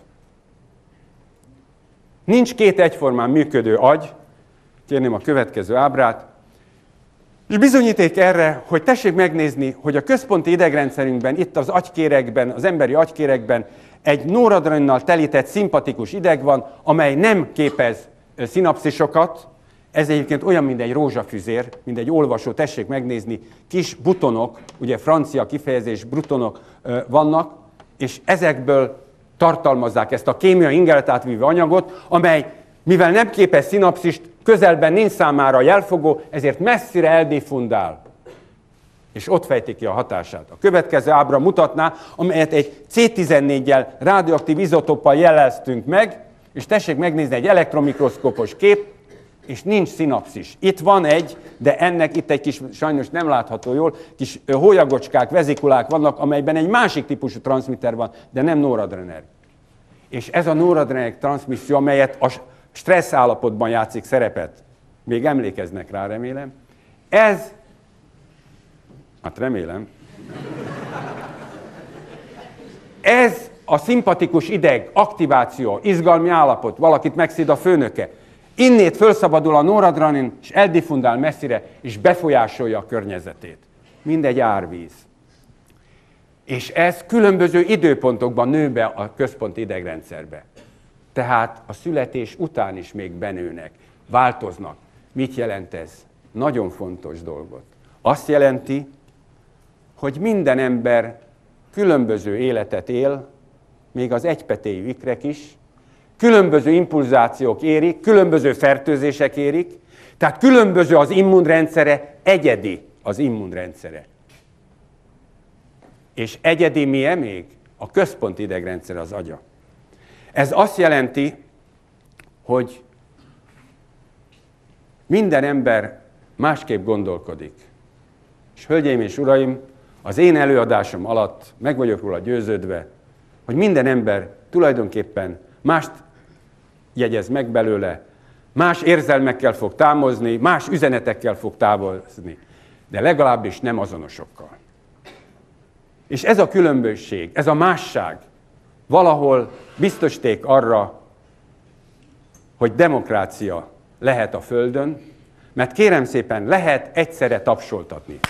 Nincs két egyformán működő agy, kérném a következő ábrát, és bizonyíték erre, hogy tessék megnézni, hogy a központi idegrendszerünkben, itt az agykéregben, az emberi agykéregben egy noradrenalinnal telített szimpatikus ideg van, amely nem képez szinapszisokat. Ez egyébként olyan, mint egy rózsafüzér, mint egy olvasó, tessék megnézni, kis butonok, ugye francia kifejezés butonok vannak, és ezekből tartalmazzák ezt a kémiai ingyeretátvívő anyagot, amely, mivel nem képez szinapszist, közelben nincs számára jelfogó, ezért messzire eldiffundál, és ott fejti ki a hatását. A következő ábra mutatná, amelyet egy C14-jel radioaktív izotóppal jeleztünk meg, és tessék megnézni egy elektromikroszkópos kép, és nincs szinapszis. Itt van egy, de ennek itt egy kis, sajnos nem látható jól, kis hólyagocskák, vezikulák vannak, amelyben egy másik típusú transzmitter van, de nem noradrenerd. És ez a noradrenerd transzmisszió, amelyet a stressz állapotban játszik szerepet, még emlékeznek rá, remélem, ez, hát remélem, ez a szimpatikus ideg, aktiváció, izgalmi állapot, valakit megszid a főnöke, innét felszabadul a noradrenalin, és eldiffundál messzire, és befolyásolja a környezetét. Mindegy árvíz. És ez különböző időpontokban nő be a központi idegrendszerbe. Tehát a születés után is még benőnek, változnak. Mit jelent ez? Nagyon fontos dolgot. Azt jelenti, hogy minden ember különböző életet él, még az egypetéjű ikrek is, különböző impulzációk érik, különböző fertőzések érik, tehát különböző az immunrendszere, egyedi az immunrendszere. És egyedi milyen még? A központi idegrendszer, az agya. Ez azt jelenti, hogy minden ember másképp gondolkodik. És hölgyeim és uraim, az én előadásom alatt meg vagyok róla győződve, hogy minden ember tulajdonképpen mást jegyez meg belőle, más érzelmekkel fog támozni, más üzenetekkel fog távozni, de legalábbis nem azonosokkal. És ez a különbözség, ez a másság valahol biztosíték arra, hogy demokrácia lehet a Földön, mert kérem szépen, lehet egyszerre tapsoltatni.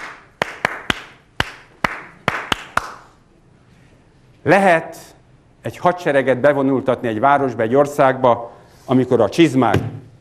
Lehet egy hadsereget bevonultatni egy városba, egy országba, amikor a csizmák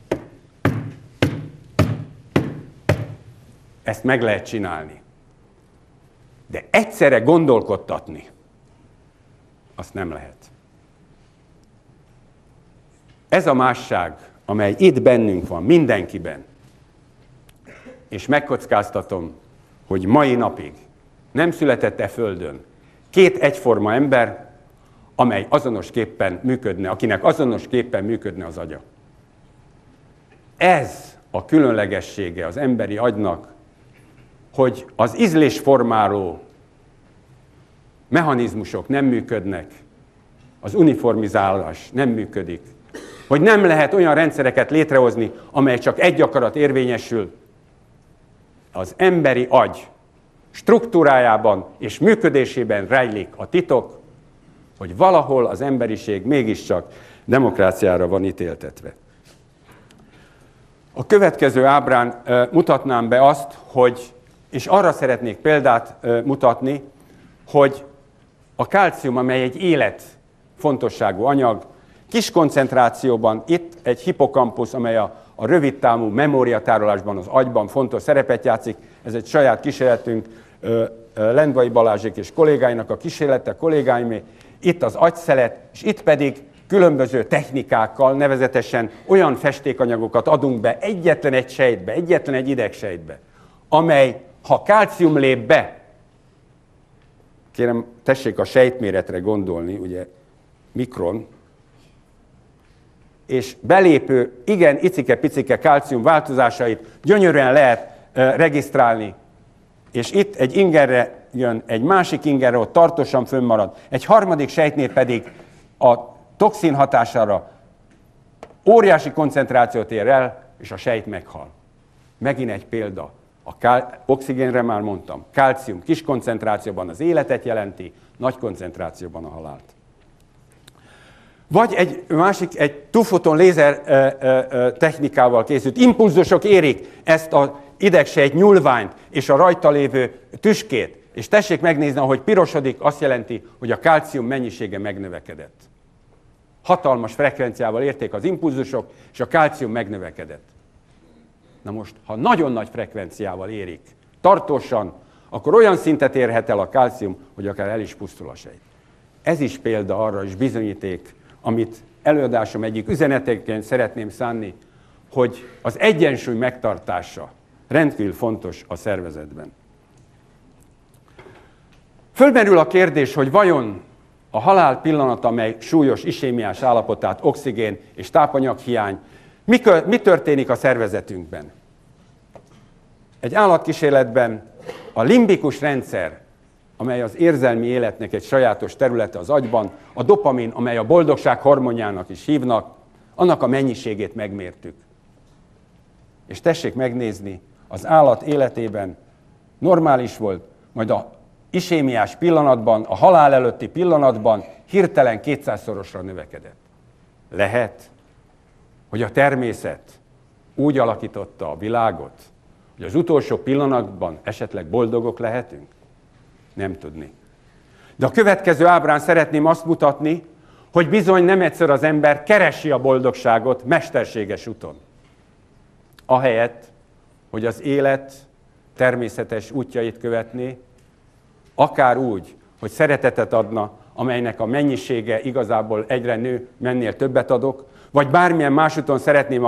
ezt meg lehet csinálni. De egyszerre gondolkodtatni, azt nem lehet. Ez a másság, amely itt bennünk van, mindenkiben, és megkockáztatom, hogy mai napig nem született e földön két egyforma ember, amely azonosképpen működne, akinek azonosképpen működne az agya. Ez a különlegessége az emberi agynak, hogy az ízlésformáló mechanizmusok nem működnek, az uniformizálás nem működik, hogy nem lehet olyan rendszereket létrehozni, amely csak egy akarat érvényesül. Az emberi agy struktúrájában és működésében rejlik a titok, hogy valahol az emberiség mégiscsak demokráciára van ítéltetve. A következő ábrán mutatnám be azt, hogy, és arra szeretnék példát mutatni, hogy a kálcium, amely egy életfontosságú anyag, kis koncentrációban itt egy hippokampusz, amely a rövidtávú memóriatárolásban, az agyban fontos szerepet játszik. Ez egy saját kísérletünk, Lendvai Balázsék és kollégáinak a kísérlete, kollégáimé. Itt az agyszelet, és itt pedig különböző technikákkal, nevezetesen olyan festékanyagokat adunk be egyetlen egy sejtbe, egyetlen egy idegsejtbe, amely, ha kálcium lép be, kérem, tessék a sejtméretre gondolni, ugye mikron, és belépő, igen, icike-picike kálcium változásait gyönyörűen lehet regisztrálni. És itt egy ingerre jön, egy másik ingerre, ott tartósan fönnmarad. Egy harmadik sejtnél pedig a toxin hatására óriási koncentrációt ér el, és a sejt meghal. Megint egy példa. Oxigénre már mondtam. Kálcium kis koncentrációban az életet jelenti, nagy koncentrációban a halált. Vagy egy másik, egy two-photon lézer technikával készült impulzusok érik ezt az idegsejt nyúlványt és a rajta lévő tüskét. És tessék megnézni, ahogy pirosodik, azt jelenti, hogy a kálcium mennyisége megnövekedett. Hatalmas frekvenciával érték az impulzusok, és a kálcium megnövekedett. Na most, ha nagyon nagy frekvenciával érik, tartósan, akkor olyan szintet érhet el a kálcium, hogy akár el is pusztul a sejt. Ez is példa arra, és bizonyíték, amit előadásom egyik üzeneteként szeretném szánni, hogy az egyensúly megtartása rendkívül fontos a szervezetben. Fölmerül a kérdés, hogy vajon a halál pillanata, amely súlyos isémiás állapotát, oxigén és tápanyaghiány, mi történik a szervezetünkben? Egy állatkísérletben a limbikus rendszer, amely az érzelmi életnek egy sajátos területe az agyban, a dopamin, amely a boldogság hormonjának is hívnak, annak a mennyiségét megmértük. És tessék megnézni, az állat életében normális volt, majd a isémiás pillanatban, a halál előtti pillanatban hirtelen 200-szorosra növekedett. Lehet, hogy a természet úgy alakította a világot, hogy az utolsó pillanatban esetleg boldogok lehetünk? Nem tudni. De a következő ábrán szeretném azt mutatni, hogy bizony nem egyszer az ember keresi a boldogságot mesterséges úton. Ahelyett, hogy az élet természetes útjait követné, akár úgy, hogy szeretetet adna, amelynek a mennyisége igazából egyre nő, mennél többet adok, vagy bármilyen más úton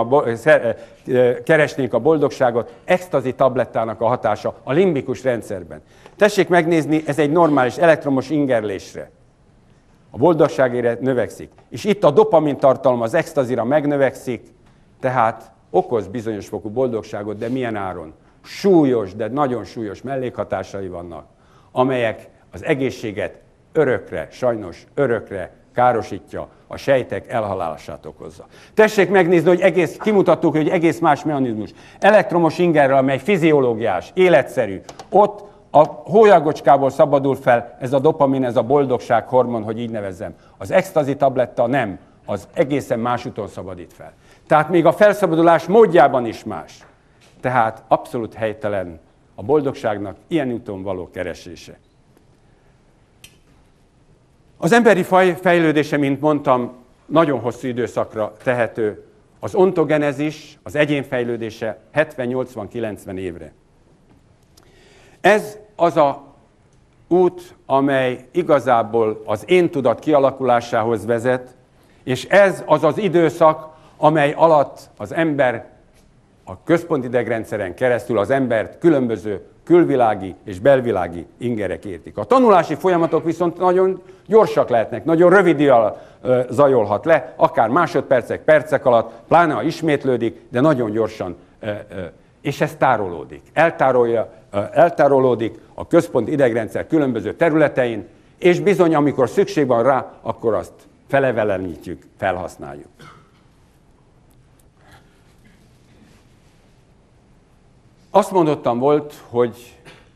keresnénk a boldogságot, extazi tablettának a hatása a limbikus rendszerben. Tessék megnézni, ez egy normális elektromos ingerlésre. A boldogságére növekszik. És itt a dopamin tartalom az extazira megnövekszik, tehát okoz bizonyos fokú boldogságot, de milyen áron? Súlyos, de nagyon súlyos mellékhatásai vannak, amelyek az egészséget örökre, sajnos örökre károsítja, a sejtek elhalálását okozza. Tessék megnézni, hogy kimutattuk, hogy egész más mechanizmus. Elektromos ingerrel, amely fiziológiás, életszerű, ott a hólyagocskából szabadul fel ez a dopamin, ez a boldogság hormon, hogy így nevezzem. Az extazi tabletta nem, az egészen más úton szabadít fel. Tehát még a felszabadulás módjában is más. Tehát abszolút helytelen a boldogságnak ilyen úton való keresése. Az emberi faj fejlődése, mint mondtam, nagyon hosszú időszakra tehető. Az ontogenezis, az egyén fejlődése 70-80-90 évre. Ez az a út, amely igazából az én tudat kialakulásához vezet, És ez az az időszak, amely alatt az ember a központi idegrendszeren keresztül az embert különböző külvilági és belvilági ingerek értik. A tanulási folyamatok viszont nagyon gyorsak lehetnek, nagyon rövid idő alatt zajolhat le, akár másodpercek, percek alatt, pláne ha ismétlődik, de nagyon gyorsan, és ez tárolódik. Eltárolódik a központi idegrendszer különböző területein, és bizony, amikor szükség van rá, akkor azt felevelenítjük, felhasználjuk. Azt mondottam volt, hogy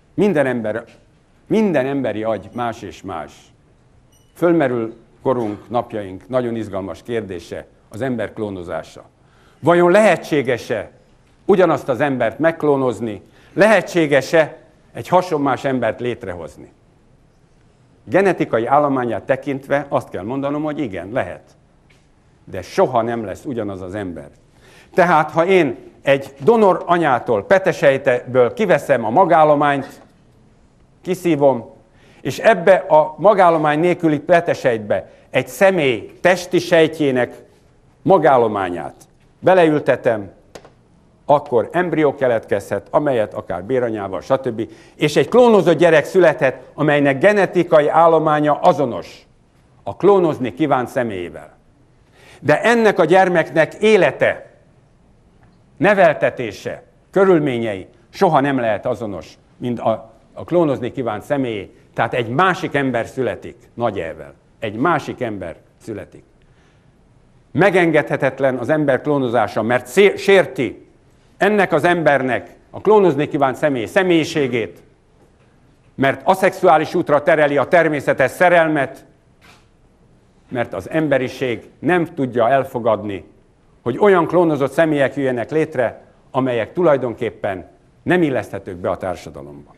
minden emberi agy más és más. Fölmerül korunk, napjaink nagyon izgalmas kérdése, az ember klónozása. Vajon lehetséges-e ugyanazt az embert megklónozni, lehetséges-e egy hasonlás embert létrehozni? Genetikai állományát tekintve azt kell mondanom, hogy igen, lehet. De soha nem lesz ugyanaz az ember. Tehát, ha én egy donor anyától, petesejtből kiveszem a magállományt, kiszívom, és ebbe a magállomány nélküli petesejtbe egy személy testi sejtjének magállományát beleültetem, akkor embrió keletkezhet, amelyet akár béranyával, stb. És egy klónozott gyerek születhet, amelynek genetikai állománya azonos a klónozni kívánt személyével. De ennek a gyermeknek élete, neveltetése, körülményei soha nem lehet azonos, mint a klónozni kívánt személyé. Tehát egy másik ember születik, nagy elvel. Egy másik ember születik. Megengedhetetlen az ember klónozása, mert sérti ennek az embernek a klónozni kívánt személy személyiségét, mert aszexuális útra tereli a természetes szerelmet, mert az emberiség nem tudja elfogadni, hogy olyan klónozott személyek jöjjenek létre, amelyek tulajdonképpen nem illeszthetők be a társadalomba.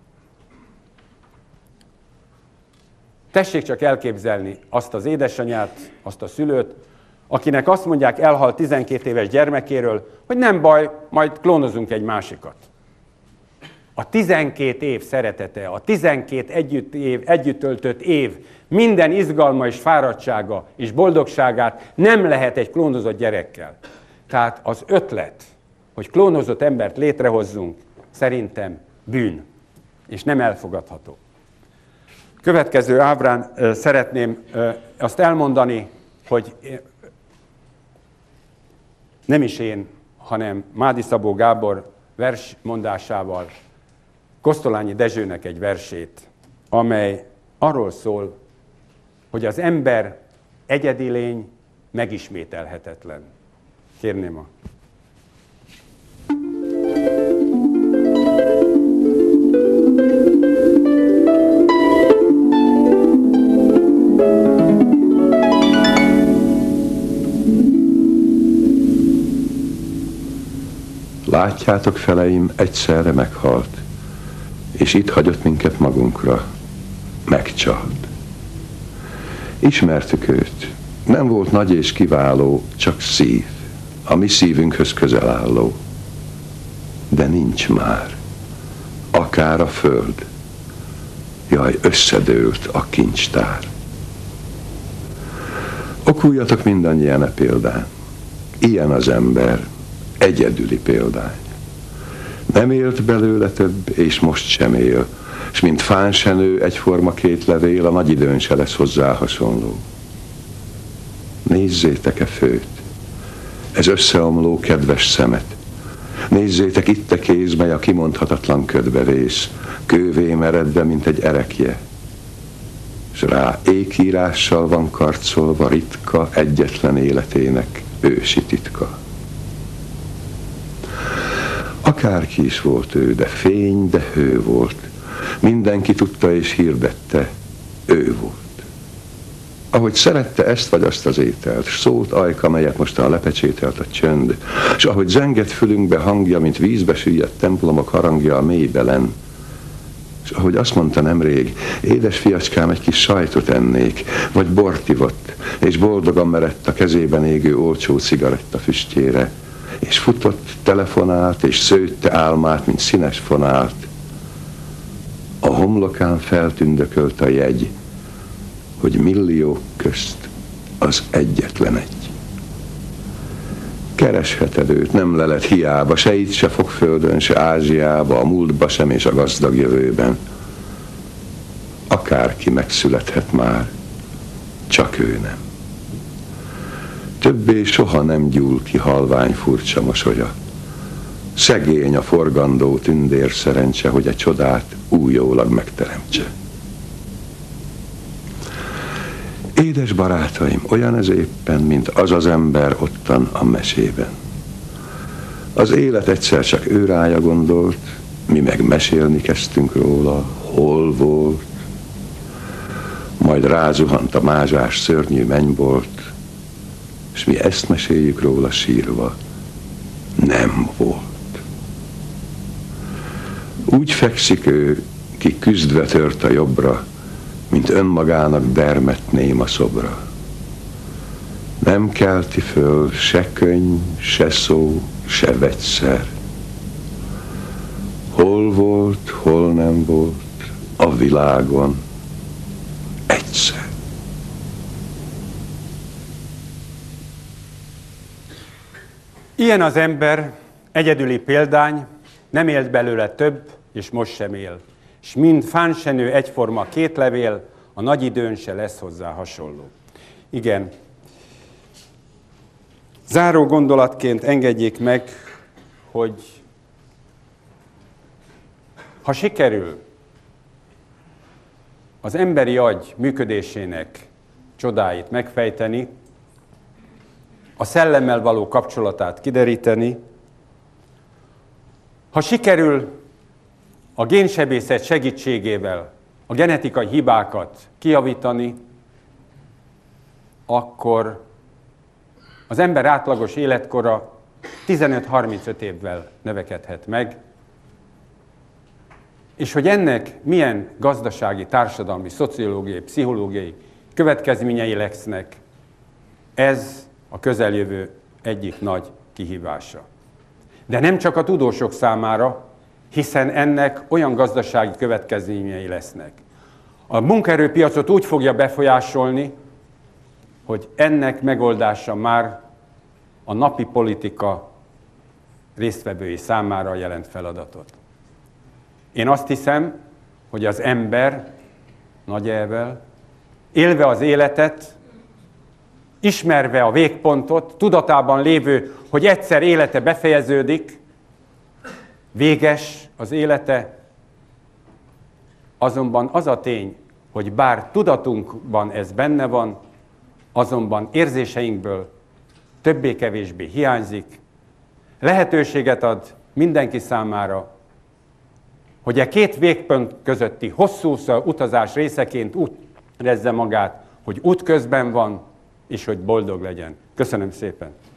Tessék csak elképzelni azt az édesanyát, azt a szülőt, akinek azt mondják, elhalt 12 éves gyermekéről, hogy nem baj, majd klónozunk egy másikat. A 12 év szeretete, a 12 együtt töltött év, minden izgalma és fáradtsága és boldogságát nem lehet egy klónozott gyerekkel. Tehát az ötlet, hogy klónozott embert létrehozzunk, szerintem bűn, és nem elfogadható. Következő ábrán szeretném azt elmondani, hogy nem is én, hanem Mádi Szabó Gábor versmondásával Kosztolányi Dezsőnek egy versét, amely arról szól, hogy az ember egyedi lény, megismételhetetlen. Kérném a... Látjátok, feleim, egyszerre meghalt, és itt hagyott minket magunkra, megcsalt. Ismertük őt, nem volt nagy és kiváló, csak szív, a mi szívünkhöz közel álló. De nincs már, akár a föld, jaj, összedőlt a kincstár. Okuljatok mindannyian a példán, ilyen az ember, egyedüli példány. Nem élt belőle több, és most sem él, s mint fán se nő egyforma két levél, a nagy időn se lesz hozzá hasonló. Nézzétek-e főt, ez összeomló kedves szemet. Nézzétek itt a kéz, mely a kimondhatatlan ködbe vész, kővé meredve, mint egy erekje. S rá ékírással van karcolva ritka, egyetlen életének ősi titka. Akárki is volt ő, de fény, de hő volt. Mindenki tudta és hirdette, ő volt. Ahogy szerette ezt vagy azt az ételt, s szólt ajka, melyet mostan lepecsételt a csönd, és ahogy zengett fülünkbe hangja, mint vízbe süllyedt templomok harangja a mélybelen, és ahogy azt mondta nemrég, édes fiacskám, egy kis sajtot ennék, vagy bort ivott, és boldogan merett a kezében égő olcsó cigaretta füstjére, és futott, telefonált, és szőtte álmát, mint színes fonált. A homlokán feltündökölt a jegy, hogy milliók közt az egyetlen egy. Keresheted őt, nem leled hiába, se itt, se Fokföldön, se Ázsiába, a múltba sem és a gazdag jövőben. Akárki megszülethet már, csak ő nem. Többé soha nem gyúl ki halvány furcsa mosolya. Szegény a forgandó tündér szerencse, hogy egy csodát újólag megteremtse. Édes barátaim, olyan ez éppen, mint az az ember ottan a mesében. Az élet egyszer csak ő rája gondolt, mi meg mesélni kezdtünk róla, hol volt, majd rázuhant a mázsás szörnyű mennybolt, és mi ezt meséljük róla sírva, nem volt. Úgy fekszik ő, ki küzdve tört a jobbra, mint önmagának dermedt néma szobra. Nem kelti föl se könyv, se szó, se vegyszer. Hol volt, hol nem volt a világon egyszer. Ilyen az ember, egyedüli példány, nem élt belőle több, és most sem él. És mind fán se nő egyforma két levél, a nagy időn se lesz hozzá hasonló. Igen. Záró gondolatként engedjék meg, hogy ha sikerül az emberi agy működésének csodáit megfejteni, a szellemmel való kapcsolatát kideríteni, ha sikerül a génsebészet segítségével a genetikai hibákat kijavítani, akkor az ember átlagos életkora 15-35 évvel növekedhet meg, és hogy ennek milyen gazdasági, társadalmi, szociológiai, pszichológiai következményei lesznek, ez a közeljövő egyik nagy kihívása. De nem csak a tudósok számára, hiszen ennek olyan gazdasági következményei lesznek. A munkaerőpiacot úgy fogja befolyásolni, hogy ennek megoldása már a napi politika résztvevői számára jelent feladatot. Én azt hiszem, hogy az ember, nagy elvel, élve az életet, ismerve a végpontot, tudatában lévő, hogy egyszer élete befejeződik, véges az élete, azonban az a tény, hogy bár tudatunkban ez benne van, azonban érzéseinkből többé-kevésbé hiányzik, lehetőséget ad mindenki számára, hogy a két végpont közötti hosszú utazás részeként úgy érezze magát, hogy útközben van, és hogy boldog legyen. Köszönöm szépen!